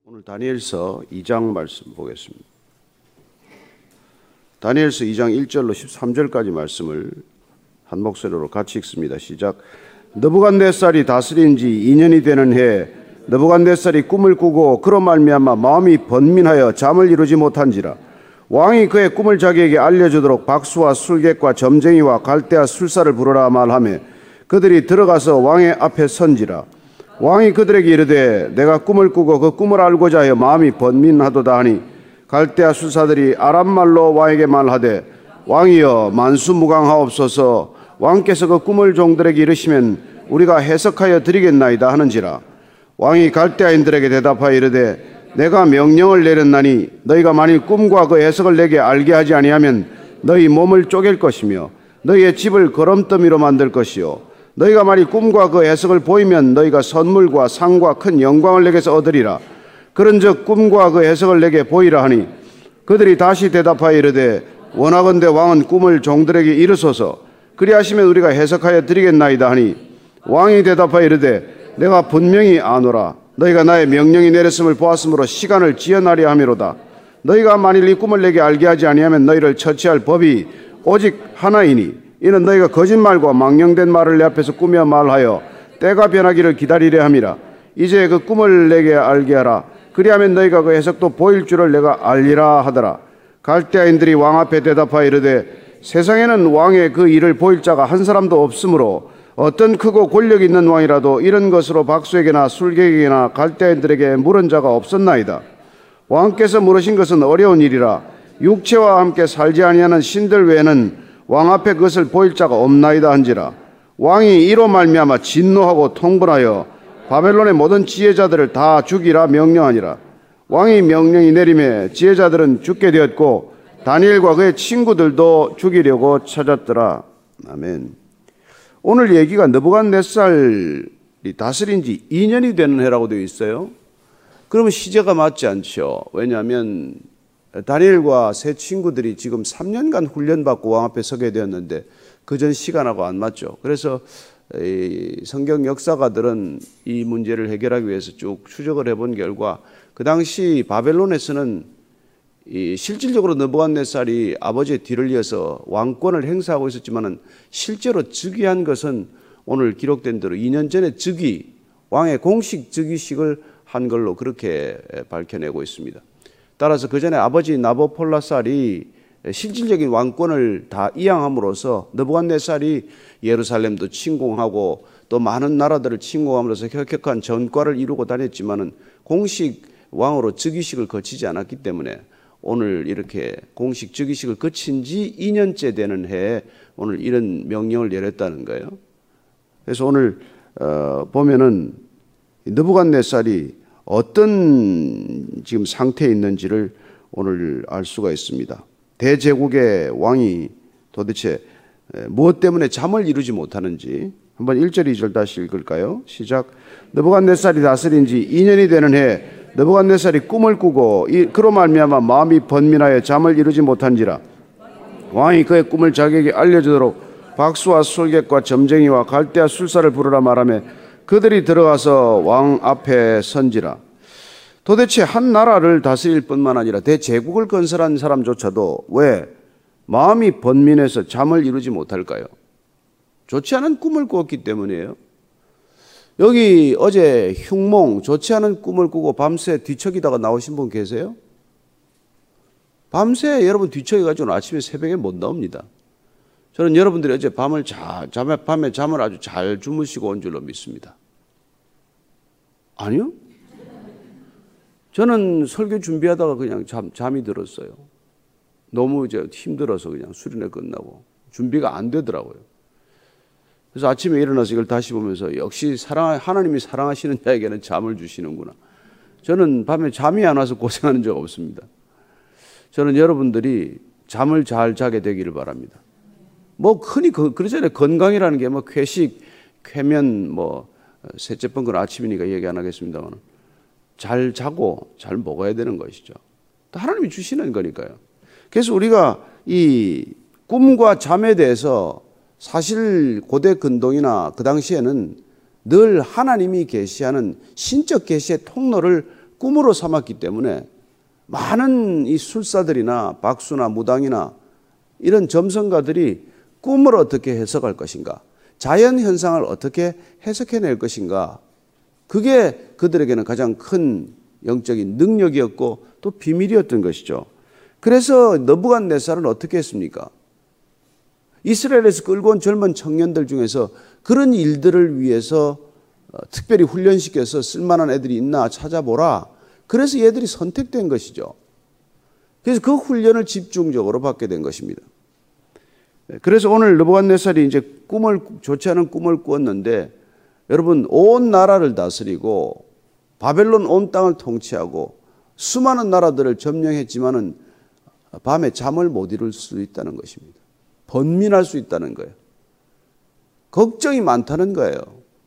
오늘 다니엘서 2장 말씀 보겠습니다. 다니엘서 2장 1절로 13절까지 말씀을 한 목소리로 같이 읽습니다. 시작. 느부갓네살이 다스린 지 2년이 되는 해 느부갓네살이 꿈을 꾸고 그로 말미암아 마음이 번민하여 잠을 이루지 못한지라. 왕이 그의 꿈을 자기에게 알려주도록 박수와 술객과 점쟁이와 갈대아 술사를 부르라 말하며 그들이 들어가서 왕의 앞에 선지라. 왕이 그들에게 이르되 내가 꿈을 꾸고 그 꿈을 알고자 하여 마음이 번민하도다 하니 갈대아 술사들이 아람말로 왕에게 말하되 왕이여 만수무강하옵소서. 왕께서 그 꿈을 종들에게 이르시면 우리가 해석하여 드리겠나이다 하는지라. 왕이 갈대아인들에게 대답하여 이르되 내가 명령을 내렸나니 너희가 만일 꿈과 그 해석을 내게 알게 하지 아니하면 너희 몸을 쪼갤 것이며 너희의 집을 거름더미로 만들 것이요 너희가 만일 꿈과 그 해석을 보이면 너희가 선물과 상과 큰 영광을 내게서 얻으리라. 그런즉 꿈과 그 해석을 내게 보이라 하니 그들이 다시 대답하여 이르되 원하건대 왕은 꿈을 종들에게 이르소서. 그리하시면 우리가 해석하여 드리겠나이다 하니 왕이 대답하여 이르되 내가 분명히 아노라. 너희가 나의 명령이 내렸음을 보았으므로 시간을 지연하려 함이로다. 너희가 만일 이 꿈을 내게 알게 하지 아니하면 너희를 처치할 법이 오직 하나이니 이는 너희가 거짓말과 망령된 말을 내 앞에서 꾸며 말하여 때가 변하기를 기다리려 함이라. 이제 그 꿈을 내게 알게 하라. 그리하면 너희가 그 해석도 보일 줄을 내가 알리라 하더라. 갈대아인들이 왕 앞에 대답하여 이르되 세상에는 왕의 그 일을 보일 자가 한 사람도 없으므로 어떤 크고 권력 있는 왕이라도 이런 것으로 박수에게나 술객에게나 갈대아인들에게 물은 자가 없었나이다. 왕께서 물으신 것은 어려운 일이라. 육체와 함께 살지 아니하는 신들 외에는 왕 앞에 그것을 보일 자가 없나이다 한지라. 왕이 이로 말미암아 진노하고 통분하여 바벨론의 모든 지혜자들을 다 죽이라 명령하니라. 왕이 명령이 내림에 지혜자들은 죽게 되었고 다니엘과 그의 친구들도 죽이려고 찾았더라. 아멘. 오늘 얘기가 느부갓네살이 다스린 지 2년이 되는 해라고 되어 있어요. 그러면 시제가 맞지 않죠. 왜냐하면 다니엘과 세 친구들이 지금 3년간 훈련받고 왕 앞에 서게 되었는데 그전 시간하고 안 맞죠. 그래서 성경 역사가들은 이 문제를 해결하기 위해서 쭉 추적을 해본 결과 그 당시 바벨론에서는 실질적으로 느부갓네살이 아버지의 뒤를 이어서 왕권을 행사하고 있었지만은 실제로 즉위한 것은 오늘 기록된 대로 2년 전에 즉위, 왕의 공식 즉위식을 한 걸로 그렇게 밝혀내고 있습니다. 따라서 그 전에 아버지 나보폴라살이 실질적인 왕권을 다 이양함으로써 느부갓네살이 예루살렘도 침공하고 또 많은 나라들을 침공함으로써 혁혁한 전과를 이루고 다녔지만은 공식 왕으로 즉위식을 거치지 않았기 때문에 오늘 이렇게 공식 즉위식을 거친 지 2년째 되는 해에 오늘 이런 명령을 내렸다는 거예요. 그래서 오늘 보면은 느부갓네살이 어떤 지금 상태에 있는지를 오늘 알 수가 있습니다. 대제국의 왕이 도대체 무엇 때문에 잠을 이루지 못하는지 한번 1절 2절 다시 읽을까요? 시작. 느부갓네살이 다스린 지 2년이 되는 해 느부갓네살이 꿈을 꾸고 그로 말미암아 마음이 번민하여 잠을 이루지 못한지라. 왕이 그의 꿈을 자기에게 알려주도록 박수와 술객과 점쟁이와 갈대아 술사를 부르라 말하며 그들이 들어가서 왕 앞에 선지라. 도대체 한 나라를 다스릴 뿐만 아니라 대제국을 건설한 사람조차도 왜 마음이 번민해서 잠을 이루지 못할까요? 좋지 않은 꿈을 꾸었기 때문이에요. 여기 어제 흉몽, 좋지 않은 꿈을 꾸고 밤새 뒤척이다가 나오신 분 계세요? 밤새 여러분 뒤척여가지고는 아침에 새벽에 못 나옵니다. 저는 여러분들이 어제 밤에 잠을 아주 잘 주무시고 온 줄로 믿습니다. 아니요? 저는 설교 준비하다가 그냥 잠이 들었어요. 너무 이제 힘들어서 그냥 수련회 끝나고 준비가 안 되더라고요. 그래서 아침에 일어나서 이걸 다시 보면서 역시 하나님이 사랑하시는 자에게는 잠을 주시는구나. 저는 밤에 잠이 안 와서 고생하는 적 없습니다. 저는 여러분들이 잠을 잘 자게 되기를 바랍니다. 뭐 흔히 그러잖아요. 건강이라는 게 뭐 쾌식, 쾌면, 뭐 셋째 번 건 아침이니까 얘기 안 하겠습니다만 잘 자고 잘 먹어야 되는 것이죠. 또 하나님이 주시는 거니까요. 그래서 우리가 이 꿈과 잠에 대해서 사실 고대 근동이나 그 당시에는 늘 하나님이 계시하는 신적 계시의 통로를 꿈으로 삼았기 때문에 많은 이 술사들이나 박수나 무당이나 이런 점성가들이 꿈을 어떻게 해석할 것인가, 자연 현상을 어떻게 해석해낼 것인가, 그게 그들에게는 가장 큰 영적인 능력이었고 또 비밀이었던 것이죠. 그래서 느부갓네살은 어떻게 했습니까? 이스라엘에서 끌고 온 젊은 청년들 중에서 그런 일들을 위해서 특별히 훈련시켜서 쓸만한 애들이 있나 찾아보라. 그래서 얘들이 선택된 것이죠. 그래서 그 훈련을 집중적으로 받게 된 것입니다. 그래서 오늘 느부갓네살이 이제 좋지 않은 꿈을 꾸었는데, 여러분, 온 나라를 다스리고 바벨론 온 땅을 통치하고 수많은 나라들을 점령했지만은 밤에 잠을 못 이룰 수 있다는 것입니다. 번민할 수 있다는 거예요. 걱정이 많다는 거예요.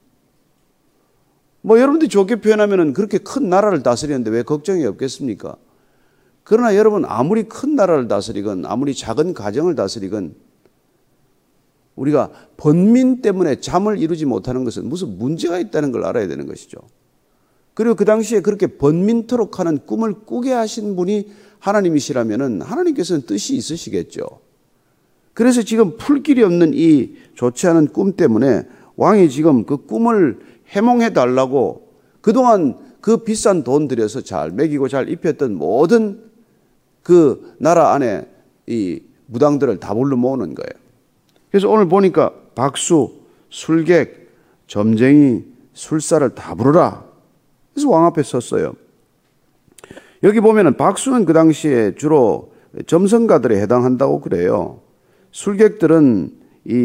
여러분들이 좋게 표현하면은 그렇게 큰 나라를 다스리는데 왜 걱정이 없겠습니까? 그러나 여러분, 아무리 큰 나라를 다스리건 아무리 작은 가정을 다스리건 우리가 번민 때문에 잠을 이루지 못하는 것은 무슨 문제가 있다는 걸 알아야 되는 것이죠. 그리고 그 당시에 그렇게 번민토록 하는 꿈을 꾸게 하신 분이 하나님이시라면은 하나님께서는 뜻이 있으시겠죠. 그래서 지금 풀 길이 없는 이 좋지 않은 꿈 때문에 왕이 지금 그 꿈을 해몽해 달라고 그동안 그 비싼 돈 들여서 잘 먹이고 잘 입혔던 모든 그 나라 안에 이 무당들을 다 불러 모으는 거예요. 그래서 오늘 보니까 박수, 술객, 점쟁이, 술사를 다 부르라. 그래서 왕 앞에 섰어요. 여기 보면은 박수는 그 당시에 주로 점성가들에 해당한다고 그래요. 술객들은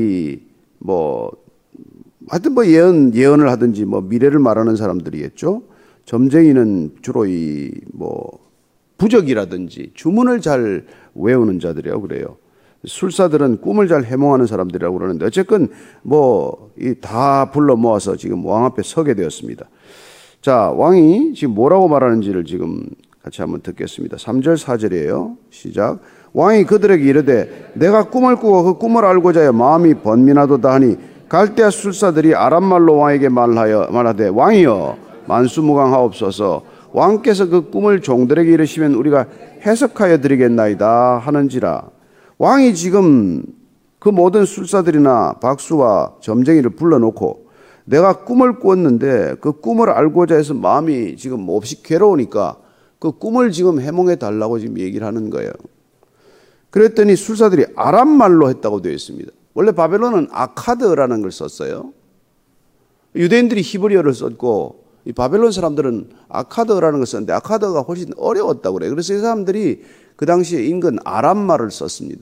하여튼 예언을 하든지 미래를 말하는 사람들이겠죠. 점쟁이는 주로 부적이라든지 주문을 잘 외우는 자들이라고 그래요. 술사들은 꿈을 잘 해몽하는 사람들이라고 그러는데, 어쨌건 다 불러 모아서 지금 왕 앞에 서게 되었습니다. 자, 왕이 지금 뭐라고 말하는지를 지금 같이 한번 듣겠습니다. 3절 4절이에요. 시작. 왕이 그들에게 이르되 내가 꿈을 꾸고 그 꿈을 알고자 하여 마음이 번민하도다 하니 갈대아 술사들이 아람말로 왕에게 말하되 왕이여 만수무강하옵소서. 왕께서 그 꿈을 종들에게 이르시면 우리가 해석하여 드리겠나이다 하는지라. 왕이 지금 그 모든 술사들이나 박수와 점쟁이를 불러놓고 내가 꿈을 꾸었는데 그 꿈을 알고자 해서 마음이 지금 몹시 괴로우니까 그 꿈을 지금 해몽해 달라고 지금 얘기를 하는 거예요. 그랬더니 술사들이 아람말로 했다고 되어 있습니다. 원래 바벨론은 아카드라는 걸 썼어요. 유대인들이 히브리어를 썼고 이 바벨론 사람들은 아카드라는 걸 썼는데 아카드가 훨씬 어려웠다고 그래요. 그래서 이 사람들이 그 당시에 인근 아람말을 썼습니다.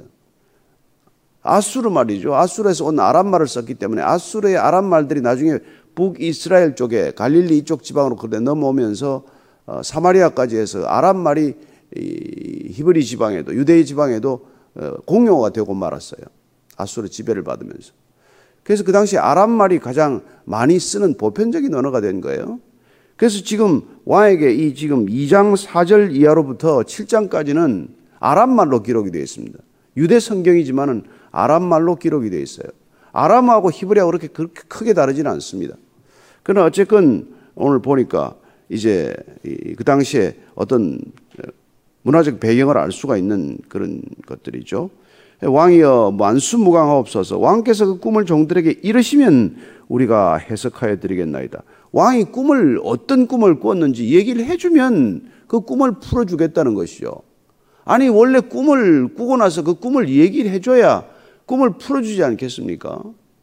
아수르 말이죠. 아수르에서 온 아람말을 썼기 때문에 아수르의 아람말들이 나중에 북이스라엘 쪽에 갈릴리 이쪽 지방으로 그래 넘어오면서 사마리아까지 해서 아람말이 히브리 지방에도 유대의 지방에도 공용어가 되고 말았어요. 아수르 지배를 받으면서. 그래서 그 당시 아람말이 가장 많이 쓰는 보편적인 언어가 된 거예요. 그래서 지금 왕에게 지금 2장 4절 이하로부터 7장까지는 아람말로 기록이 되어 있습니다. 유대 성경이지만은 아람말로 기록이 되어 있어요. 아람하고 히브리하고 그렇게 크게 다르지는 않습니다. 그러나 어쨌건 오늘 보니까 이제 그 당시에 어떤 문화적 배경을 알 수가 있는 그런 것들이죠. 왕이여 만수무강하옵소서. 왕께서 그 꿈을 종들에게 이르시면 우리가 해석하여 드리겠나이다. 왕이 어떤 꿈을 꾸었는지 얘기를 해주면 그 꿈을 풀어주겠다는 것이죠. 아니 원래 꿈을 꾸고 나서 그 꿈을 얘기를 해줘야 꿈을 풀어주지 않겠습니까?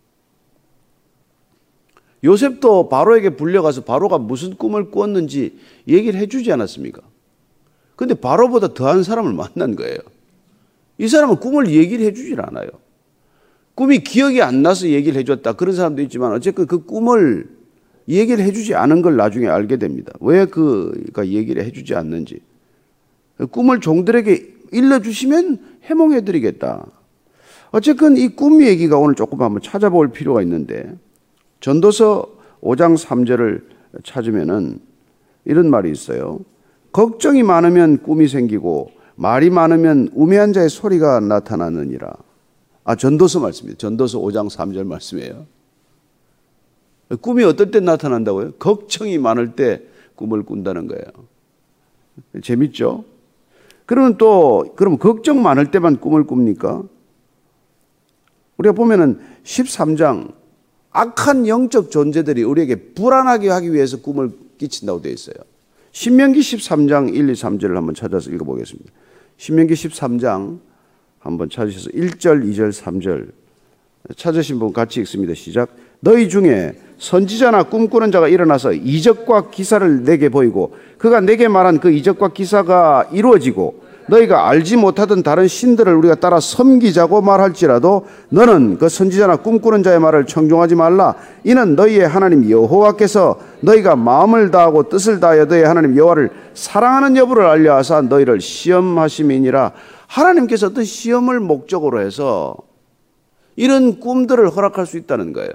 요셉도 바로에게 불려가서 바로가 무슨 꿈을 꾸었는지 얘기를 해주지 않았습니까? 그런데 바로보다 더한 사람을 만난 거예요. 이 사람은 꿈을 얘기를 해주질 않아요. 꿈이 기억이 안 나서 얘기를 해줬다 그런 사람도 있지만 어쨌든 그 꿈을 얘기를 해주지 않은 걸 나중에 알게 됩니다. 왜 그가 얘기를 해주지 않는지. 꿈을 종들에게 일러주시면 해몽해드리겠다. 어쨌든 이 꿈 얘기가 오늘 조금 한번 찾아볼 필요가 있는데 전도서 5장 3절을 찾으면은 이런 말이 있어요. 걱정이 많으면 꿈이 생기고 말이 많으면 우매한 자의 소리가 나타나느니라. 전도서 말씀입니다. 전도서 5장 3절 말씀이에요. 꿈이 어떨 때 나타난다고요? 걱정이 많을 때 꿈을 꾼다는 거예요. 재밌죠? 그러면 그럼 걱정 많을 때만 꿈을 꿉니까? 우리가 보면은 13장 악한 영적 존재들이 우리에게 불안하게 하기 위해서 꿈을 끼친다고 되어 있어요. 신명기 13장 1, 2, 3절을 한번 찾아서 읽어보겠습니다. 신명기 13장 한번 찾으셔서 1절, 2절, 3절 찾으신 분 같이 읽습니다. 시작. 너희 중에 선지자나 꿈꾸는 자가 일어나서 이적과 기사를 내게 보이고 그가 내게 말한 그 이적과 기사가 이루어지고 너희가 알지 못하던 다른 신들을 우리가 따라 섬기자고 말할지라도 너는 그 선지자나 꿈꾸는 자의 말을 청종하지 말라. 이는 너희의 하나님 여호와께서 너희가 마음을 다하고 뜻을 다하여 너희의 하나님 여호와를 사랑하는 여부를 알려하사 너희를 시험하심이니라. 하나님께서 어떤 시험을 목적으로 해서 이런 꿈들을 허락할 수 있다는 거예요.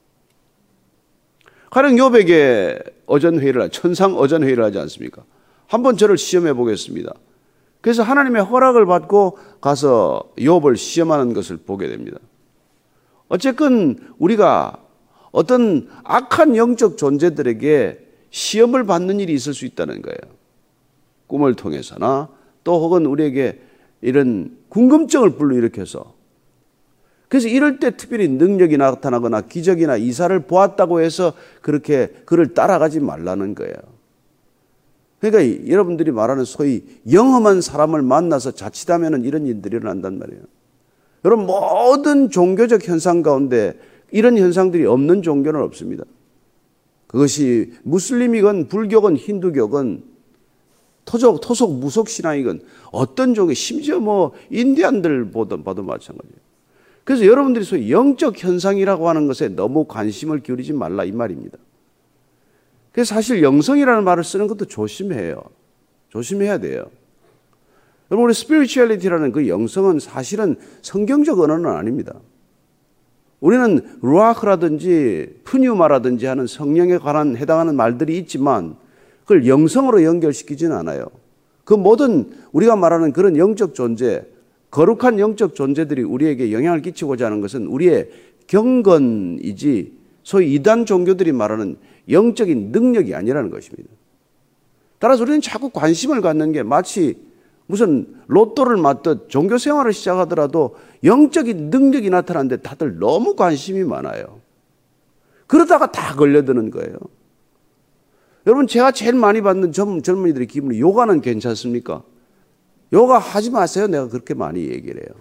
가령 욥에게 천상 어전회의를 하지 않습니까? 한번 저를 시험해 보겠습니다. 그래서 하나님의 허락을 받고 가서 욥을 시험하는 것을 보게 됩니다. 어쨌든 우리가 어떤 악한 영적 존재들에게 시험을 받는 일이 있을 수 있다는 거예요. 꿈을 통해서나 또 혹은 우리에게 이런 궁금증을 불러일으켜서 그래서 이럴 때 특별히 능력이 나타나거나 기적이나 이사를 보았다고 해서 그렇게 그를 따라가지 말라는 거예요. 그러니까 여러분들이 말하는 소위 영험한 사람을 만나서 자칫하면 이런 일들이 일어난단 말이에요. 여러분 모든 종교적 현상 가운데 이런 현상들이 없는 종교는 없습니다. 그것이 무슬림이건 불교건 힌두교건 토속 무속 신앙이건 어떤 종교 심지어 인디안들 봐도 마찬가지예요. 그래서 여러분들이 소위 영적 현상이라고 하는 것에 너무 관심을 기울이지 말라 이 말입니다. 그래서 사실 영성이라는 말을 쓰는 것도 조심해야 돼요. 여러분 우리 스피리추얼리티라는 그 영성은 사실은 성경적 언어는 아닙니다. 우리는 루아흐라든지 푸뉴마라든지 하는 성령에 관한 해당하는 말들이 있지만 그걸 영성으로 연결시키지는 않아요. 그 모든 우리가 말하는 그런 영적 존재, 거룩한 영적 존재들이 우리에게 영향을 끼치고자 하는 것은 우리의 경건이지 소위 이단 종교들이 말하는 영적인 능력이 아니라는 것입니다. 따라서 우리는 자꾸 관심을 갖는 게 마치 무슨 로또를 맞듯 종교 생활을 시작하더라도 영적인 능력이 나타나는데 다들 너무 관심이 많아요. 그러다가 다 걸려드는 거예요. 여러분 제가 제일 많이 받는 젊은이들의 기분이 요가는 괜찮습니까? 요가 하지 마세요. 내가 그렇게 많이 얘기를 해요.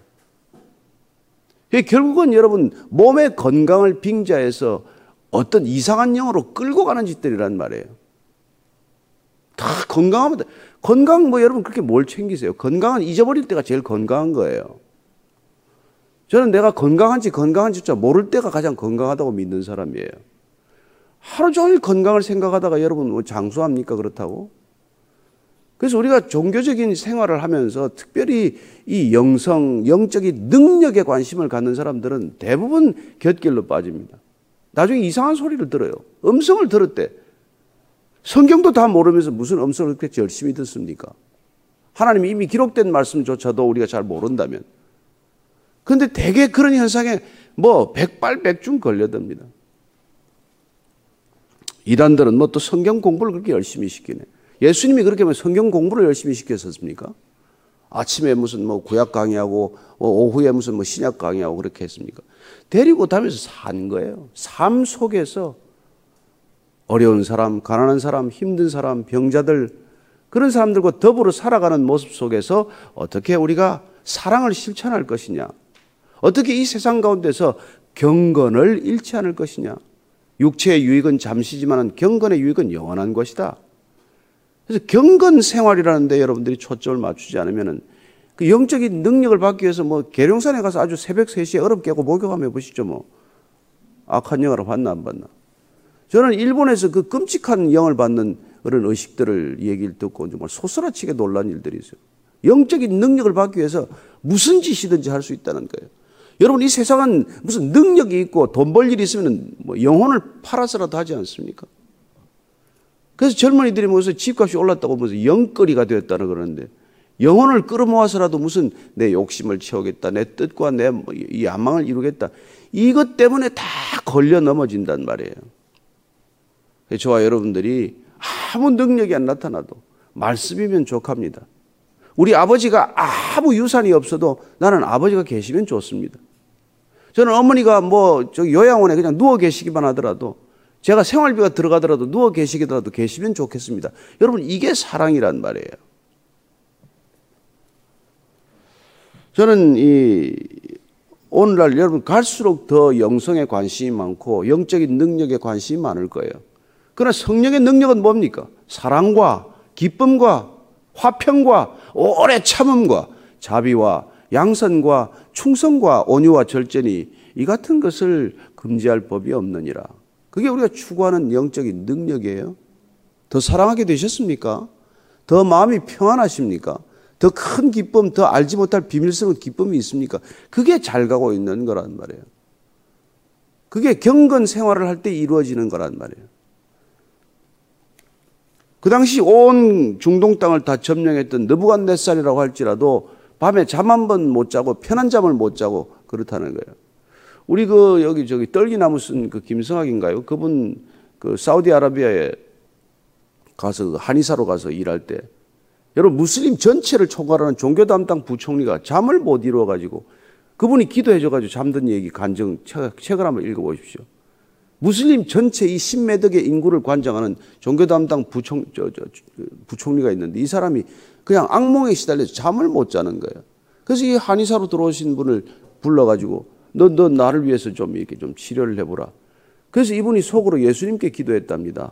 결국은 여러분 몸의 건강을 빙자해서 어떤 이상한 영으로 끌고 가는 짓들이란 말이에요. 다 건강하면 건강 여러분 그렇게 뭘 챙기세요? 건강은 잊어버릴 때가 제일 건강한 거예요. 저는 내가 건강한지 모를 때가 가장 건강하다고 믿는 사람이에요. 하루 종일 건강을 생각하다가 여러분 장수합니까 그렇다고? 그래서 우리가 종교적인 생활을 하면서 특별히 이 영적인 능력에 관심을 갖는 사람들은 대부분 곁길로 빠집니다. 나중에 이상한 소리를 들어요. 음성을 들었대. 성경도 다 모르면서 무슨 음성을 그렇게 열심히 듣습니까? 하나님이 이미 기록된 말씀조차도 우리가 잘 모른다면. 그런데 대개 그런 현상에 백발백중 걸려듭니다. 이단들은 또 성경 공부를 그렇게 열심히 시키네. 예수님이 그렇게 하면 성경 공부를 열심히 시켰었습니까? 아침에 무슨 구약 강의하고 오후에 무슨 신약 강의하고 그렇게 했습니까? 데리고 다니면서 산 거예요. 삶 속에서 어려운 사람, 가난한 사람, 힘든 사람, 병자들 그런 사람들과 더불어 살아가는 모습 속에서 어떻게 우리가 사랑을 실천할 것이냐, 어떻게 이 세상 가운데서 경건을 잃지 않을 것이냐. 육체의 유익은 잠시지만 경건의 유익은 영원한 것이다. 그래서 경건 생활이라는 데 여러분들이 초점을 맞추지 않으면 그 영적인 능력을 받기 위해서 계룡산에 가서 아주 새벽 3시에 얼음 깨고 목욕하며 보시죠. 악한 영을 받나 안 받나. 저는 일본에서 그 끔찍한 영을 받는 그런 의식들을 얘기를 듣고 정말 소스라치게 놀란 일들이 있어요. 영적인 능력을 받기 위해서 무슨 짓이든지 할 수 있다는 거예요. 여러분 이 세상은 무슨 능력이 있고 돈 벌 일이 있으면 영혼을 팔아서라도 하지 않습니까? 그래서 젊은이들이 모여서 집값이 올랐다고 무슨 영거리가 되었다는 그러는데 영혼을 끌어모아서라도 무슨 내 욕심을 채우겠다, 내 뜻과 내 이 야망을 이루겠다. 이것 때문에 다 걸려 넘어진단 말이에요. 저와 여러분들이 아무 능력이 안 나타나도 말씀이면 족합니다. 우리 아버지가 아무 유산이 없어도 나는 아버지가 계시면 좋습니다. 저는 어머니가 요양원에 그냥 누워 계시기만 하더라도, 제가 생활비가 들어가더라도 누워 계시더라도 계시면 좋겠습니다. 여러분, 이게 사랑이란 말이에요. 저는 오늘날 여러분 갈수록 더 영성에 관심이 많고 영적인 능력에 관심이 많을 거예요. 그러나 성령의 능력은 뭡니까? 사랑과 기쁨과 화평과 오래 참음과 자비와 양선과 충성과 온유와 절제니 이 같은 것을 금지할 법이 없느니라. 그게 우리가 추구하는 영적인 능력이에요. 더 사랑하게 되셨습니까? 더 마음이 평안하십니까? 더 큰 기쁨, 더 알지 못할 비밀스러운 기쁨이 있습니까? 그게 잘 가고 있는 거란 말이에요. 그게 경건 생활을 할 때 이루어지는 거란 말이에요. 그 당시 온 중동 땅을 다 점령했던 느부갓네살이라고 할지라도 밤에 잠 한 번 못 자고 편한 잠을 못 자고 그렇다는 거예요. 우리 여기 떨기나무 쓴 김성학인가요? 그분 사우디아라비아에 가서 한의사로 가서 일할 때 여러분 무슬림 전체를 총괄하는 종교 담당 부총리가 잠을 못 이루어 가지고 그분이 기도해 줘 가지고 잠든 얘기 간증 책을 한번 읽어 보십시오. 무슬림 전체 이 10매덕의 인구를 관장하는 종교 담당 부총리가 있는데 이 사람이 그냥 악몽에 시달려서 잠을 못 자는 거예요. 그래서 이 한의사로 들어오신 분을 불러가지고 너 나를 위해서 좀 이렇게 좀 치료를 해보라. 그래서 이분이 속으로 예수님께 기도했답니다.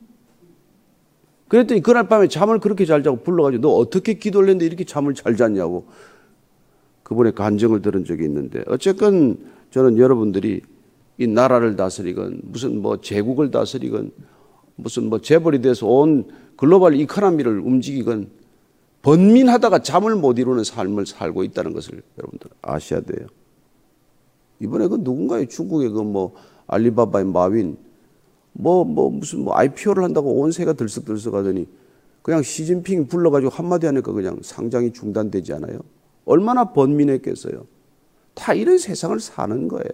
그랬더니 그날 밤에 잠을 그렇게 잘 자고 불러가지고 너 어떻게 기도를 했는데 이렇게 잠을 잘 잤냐고 그분의 간증을 들은 적이 있는데 어쨌건 저는 여러분들이 이 나라를 다스리건 무슨 제국을 다스리건 무슨 재벌이 돼서 온 글로벌 이코노미를 움직이건 번민하다가 잠을 못 이루는 삶을 살고 있다는 것을 여러분들 아셔야 돼요. 이번에 누군가요? 중국의 알리바바의 마윈 무슨 IPO를 한다고 온 세가 들썩들썩 하더니 그냥 시진핑 불러가지고 한마디 하니까 그냥 상장이 중단되지 않아요? 얼마나 번민했겠어요? 다 이런 세상을 사는 거예요.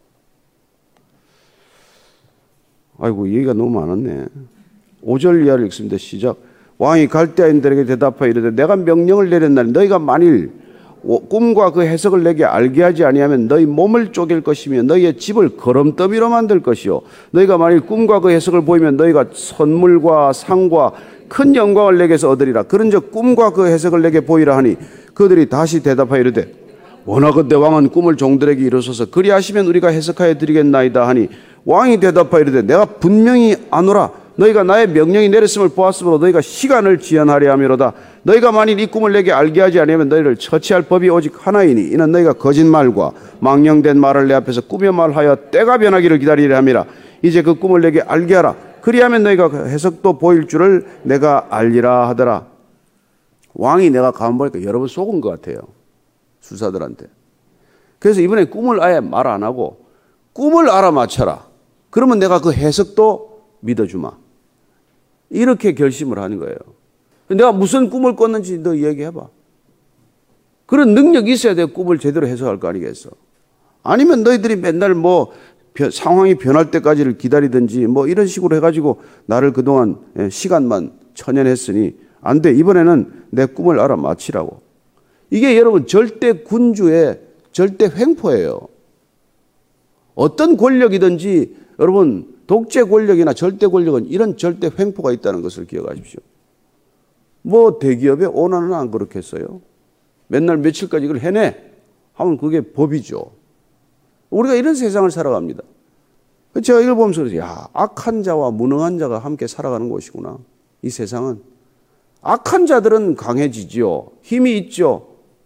아이고, 얘기가 너무 많았네. 5절 이하를 읽습니다. 시작. 왕이 갈대아인들에게 대답하여 이르되 내가 명령을 내렸나니 너희가 만일 꿈과 그 해석을 내게 알게 하지 아니하면 너희 몸을 쪼갤 것이며 너희의 집을 거름더미로 만들 것이요 너희가 만일 꿈과 그 해석을 보이면 너희가 선물과 상과 큰 영광을 내게서 얻으리라. 그런즉 꿈과 그 해석을 내게 보이라 하니 그들이 다시 대답하여 이르되 원하건대 왕은 꿈을 종들에게 이루소서 그리하시면 우리가 해석하여 드리겠나이다 하니 왕이 대답하여 이르되 내가 분명히 아노라. 너희가 나의 명령이 내렸음을 보았으므로 너희가 시간을 지연하려 함이로다. 너희가 만일 이 꿈을 내게 알게 하지 아니하면 너희를 처치할 법이 오직 하나이니 이는 너희가 거짓말과 망령된 말을 내 앞에서 꾸며 말하여 때가 변하기를 기다리려 함이라. 이제 그 꿈을 내게 알게 하라. 그리하면 너희가 그 해석도 보일 줄을 내가 알리라 하더라. 왕이 내가 가만 보니까 여러 번 속은 것 같아요. 수사들한테. 그래서 이번에 꿈을 아예 말 안 하고 꿈을 알아맞혀라. 그러면 내가 그 해석도 믿어주마. 이렇게 결심을 하는 거예요. 내가 무슨 꿈을 꿨는지 너 얘기해봐. 그런 능력이 있어야 돼. 꿈을 제대로 해석할 거 아니겠어. 아니면 너희들이 맨날 상황이 변할 때까지를 기다리든지 이런 식으로 해가지고 나를 그동안 시간만 천연했으니 안 돼. 이번에는 내 꿈을 알아맞히라고. 이게 여러분 절대 군주의 절대 횡포예요. 어떤 권력이든지 여러분 독재 권력이나 절대 권력은 이런 절대 횡포가 있다는 것을 기억하십시오. 대기업의 오너는 안 그렇겠어요? 맨날 며칠까지 이걸 해내 하면 그게 법이죠. 우리가 이런 세상을 살아갑니다. 제가 이걸 보면서 악한 자와 무능한 자가 함께 살아가는 곳이구나. 이 세상은 악한 자들은 강해지죠. 힘이 있죠.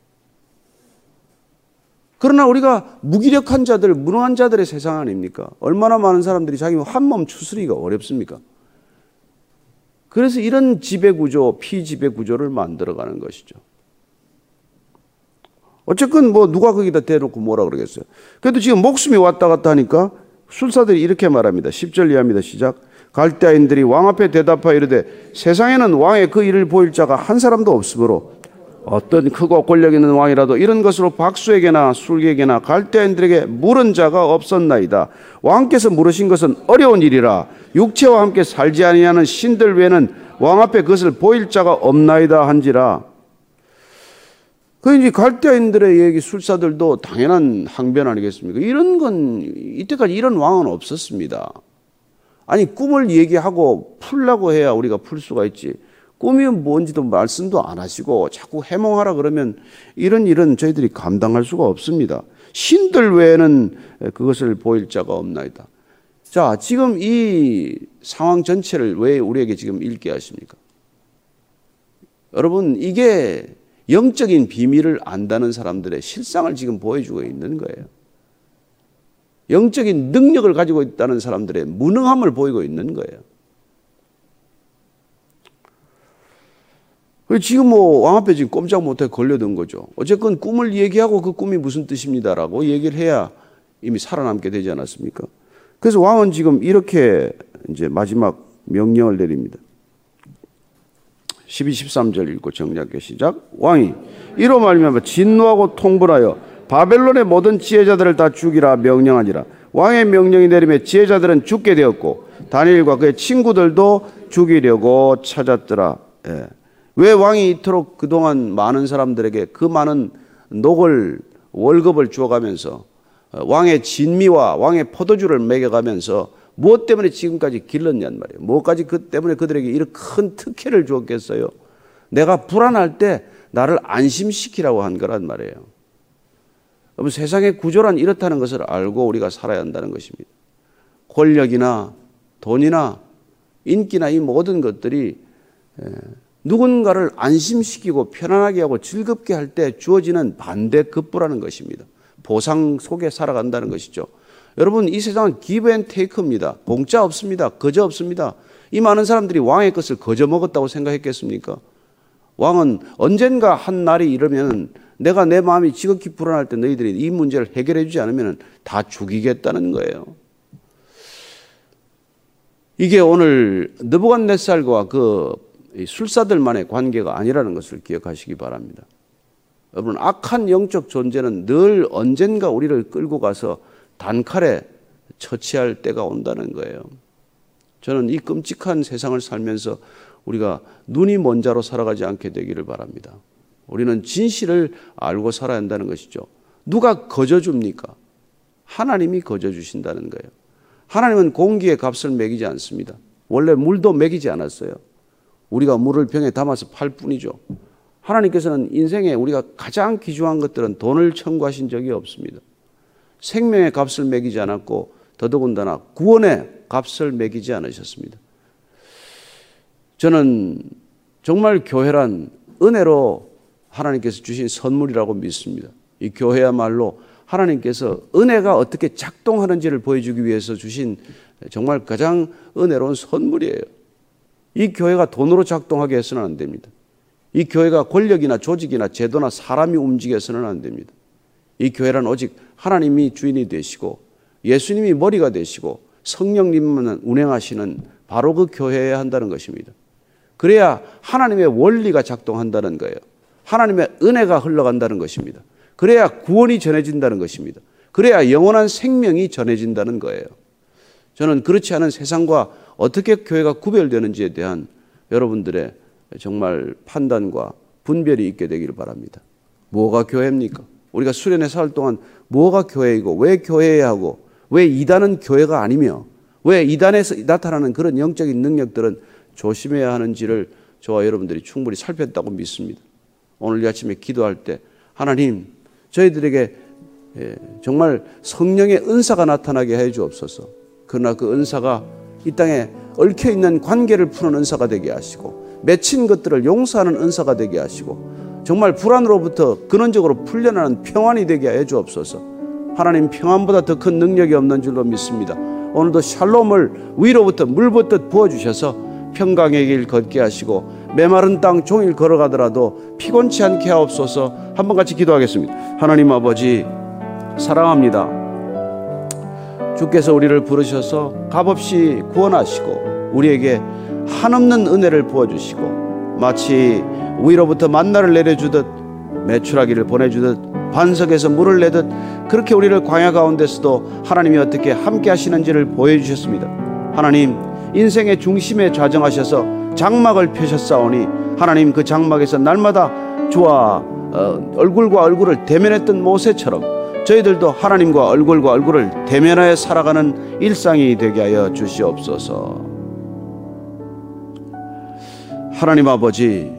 그러나 우리가 무기력한 자들, 무능한 자들의 세상 아닙니까? 얼마나 많은 사람들이 자기 한 몸 추스리기가 어렵습니까? 그래서 이런 지배구조, 피지배구조를 만들어가는 것이죠. 어쨌건 누가 거기다 대놓고 뭐라 그러겠어요. 그래도 지금 목숨이 왔다 갔다 하니까 술사들이 이렇게 말합니다. 10절 이하입니다. 시작. 갈대아인들이 왕 앞에 대답하여 이르되 세상에는 왕의 그 일을 보일 자가 한 사람도 없으므로 어떤 크고 권력 있는 왕이라도 이런 것으로 박수에게나 술객에게나 갈대아인들에게 물은 자가 없었나이다. 왕께서 물으신 것은 어려운 일이라 육체와 함께 살지 아니하는 신들 외에는 왕 앞에 그것을 보일 자가 없나이다 한지라. 그 이제 갈대아인들의 얘기, 술사들도 당연한 항변 아니겠습니까? 이런 건 이때까지 이런 왕은 없었습니다. 아니 꿈을 얘기하고 풀라고 해야 우리가 풀 수가 있지. 꿈이 뭔지도 말씀도 안 하시고 자꾸 해몽하라 그러면 이런 일은 저희들이 감당할 수가 없습니다. 신들 외에는 그것을 보일 자가 없나이다. 자, 지금 이 상황 전체를 왜 우리에게 지금 읽게 하십니까? 여러분, 이게 영적인 비밀을 안다는 사람들의 실상을 지금 보여주고 있는 거예요. 영적인 능력을 가지고 있다는 사람들의 무능함을 보이고 있는 거예요. 지금 왕 앞에 지금 꼼짝 못해 걸려든 거죠. 어쨌건 꿈을 얘기하고 그 꿈이 무슨 뜻입니다라고 얘기를 해야 이미 살아남게 되지 않았습니까? 그래서 왕은 지금 이렇게 이제 마지막 명령을 내립니다. 12, 13절 읽고 정리할게요. 시작. 왕이 이로 말미암아 진노하고 통분하여 바벨론의 모든 지혜자들을 다 죽이라 명령하니라. 왕의 명령이 내림에 지혜자들은 죽게 되었고 다니엘과 그의 친구들도 죽이려고 찾았더라. 예. 왜 왕이 이토록 그동안 많은 사람들에게 그 많은 녹을 월급을 주어가면서 왕의 진미와 왕의 포도주를 먹여가면서 무엇 때문에 지금까지 길렀냔 말이에요. 무엇까지 그 때문에 그들에게 이런 큰 특혜를 주었겠어요? 내가 불안할 때 나를 안심시키라고 한 거란 말이에요. 여러분, 세상의 구조란 이렇다는 것을 알고 우리가 살아야 한다는 것입니다. 권력이나 돈이나 인기나 이 모든 것들이 누군가를 안심시키고 편안하게 하고 즐겁게 할 때 주어지는 반대급부라는 것입니다. 보상 속에 살아간다는 것이죠. 여러분, 이 세상은 give and take입니다. 공짜 없습니다. 거저 없습니다. 이 많은 사람들이 왕의 것을 거저 먹었다고 생각했겠습니까? 왕은 언젠가 한 날이 이르면 내가 내 마음이 지극히 불안할 때 너희들이 이 문제를 해결해 주지 않으면 다 죽이겠다는 거예요. 이게 오늘 느부갓네살과 그 술사들만의 관계가 아니라는 것을 기억하시기 바랍니다. 여러분, 악한 영적 존재는 늘 언젠가 우리를 끌고 가서 단칼에 처치할 때가 온다는 거예요. 저는 이 끔찍한 세상을 살면서 우리가 눈이 먼 자로 살아가지 않게 되기를 바랍니다. 우리는 진실을 알고 살아야 한다는 것이죠. 누가 거저줍니까? 하나님이 거저주신다는 거예요. 하나님은 공기의 값을 매기지 않습니다. 원래 물도 매기지 않았어요. 우리가 물을 병에 담아서 팔 뿐이죠. 하나님께서는 인생에 우리가 가장 귀중한 것들은 돈을 청구하신 적이 없습니다. 생명의 값을 매기지 않았고 더더군다나 구원의 값을 매기지 않으셨습니다. 저는 정말 교회란 은혜로 하나님께서 주신 선물이라고 믿습니다. 이 교회야말로 하나님께서 은혜가 어떻게 작동하는지를 보여주기 위해서 주신 정말 가장 은혜로운 선물이에요. 이 교회가 돈으로 작동하게 해서는 안 됩니다. 이 교회가 권력이나 조직이나 제도나 사람이 움직여서는 안 됩니다. 이 교회란 오직 하나님이 주인이 되시고 예수님이 머리가 되시고 성령님만 운행하시는 바로 그 교회여야 한다는 것입니다. 그래야 하나님의 원리가 작동한다는 거예요. 하나님의 은혜가 흘러간다는 것입니다. 그래야 구원이 전해진다는 것입니다. 그래야 영원한 생명이 전해진다는 거예요. 저는 그렇지 않은 세상과 어떻게 교회가 구별되는지에 대한 여러분들의 정말 판단과 분별이 있게 되기를 바랍니다. 뭐가 교회입니까? 우리가 수련회 사흘 동안 뭐가 교회이고 왜 교회여야 하고 왜 이단은 교회가 아니며 왜 이단에서 나타나는 그런 영적인 능력들은 조심해야 하는지를 저와 여러분들이 충분히 살폈다고 믿습니다. 오늘 이 아침에 기도할 때 하나님 저희들에게 정말 성령의 은사가 나타나게 해 주옵소서. 그러나 그 은사가 이 땅에 얽혀있는 관계를 푸는 은사가 되게 하시고 맺힌 것들을 용서하는 은사가 되게 하시고 정말 불안으로부터 근원적으로 풀려나는 평안이 되게 해 주옵소서. 하나님 평안보다 더 큰 능력이 없는 줄로 믿습니다. 오늘도 샬롬을 위로부터 물붓듯 부어주셔서 평강의 길 걷게 하시고 메마른 땅 종일 걸어가더라도 피곤치 않게 하옵소서. 한번 같이 기도하겠습니다. 하나님 아버지 사랑합니다. 주께서 우리를 부르셔서 값없이 구원하시고 우리에게 한없는 은혜를 부어주시고 마치 위로부터 만나를 내려주듯 메추라기를 보내주듯 반석에서 물을 내듯 그렇게 우리를 광야 가운데서도 하나님이 어떻게 함께 하시는지를 보여주셨습니다. 하나님 인생의 중심에 좌정하셔서 장막을 펴셨사오니 하나님 그 장막에서 날마다 주와 얼굴과 얼굴을 대면했던 모세처럼 저희들도 하나님과 얼굴을 대면하여 살아가는 일상이 되게 하여 주시옵소서. 하나님 아버지,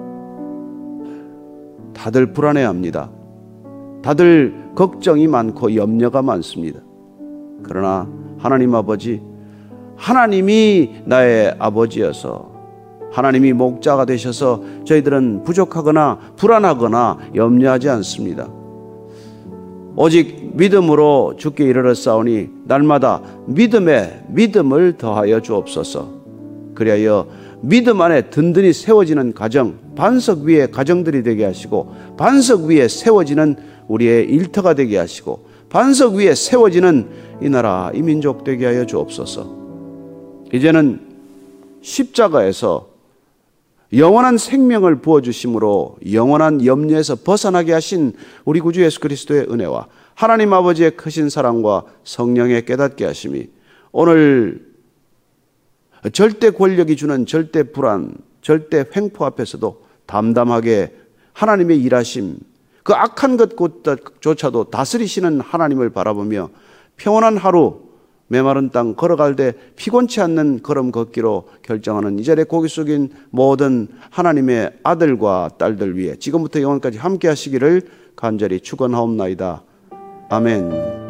다들 불안해합니다. 다들 걱정이 많고 염려가 많습니다. 그러나 하나님 아버지, 하나님이 나의 아버지여서 하나님이 목자가 되셔서 저희들은 부족하거나 불안하거나 염려하지 않습니다. 오직 믿음으로 주께 이르렀사오니 날마다 믿음에 믿음을 더하여 주옵소서. 그리하여 믿음 안에 든든히 세워지는 가정, 반석 위에 가정들이 되게 하시고 반석 위에 세워지는 우리의 일터가 되게 하시고 반석 위에 세워지는 이 나라, 이 민족 되게 하여 주옵소서. 이제는 십자가에서 영원한 생명을 부어주심으로 영원한 염려에서 벗어나게 하신 우리 구주 예수 그리스도의 은혜와 하나님 아버지의 크신 사랑과 성령의 깨닫게 하심이 오늘 절대 권력이 주는 절대 불안, 절대 횡포 앞에서도 담담하게 하나님의 일하심, 그 악한 것조차도 다스리시는 하나님을 바라보며 평온한 하루, 메마른 땅 걸어갈 때 피곤치 않는 걸음 걷기로 결정하는 이 자리에 고개 숙인 모든 하나님의 아들과 딸들 위해 지금부터 영원까지 함께 하시기를 간절히 축원하옵나이다. 아멘.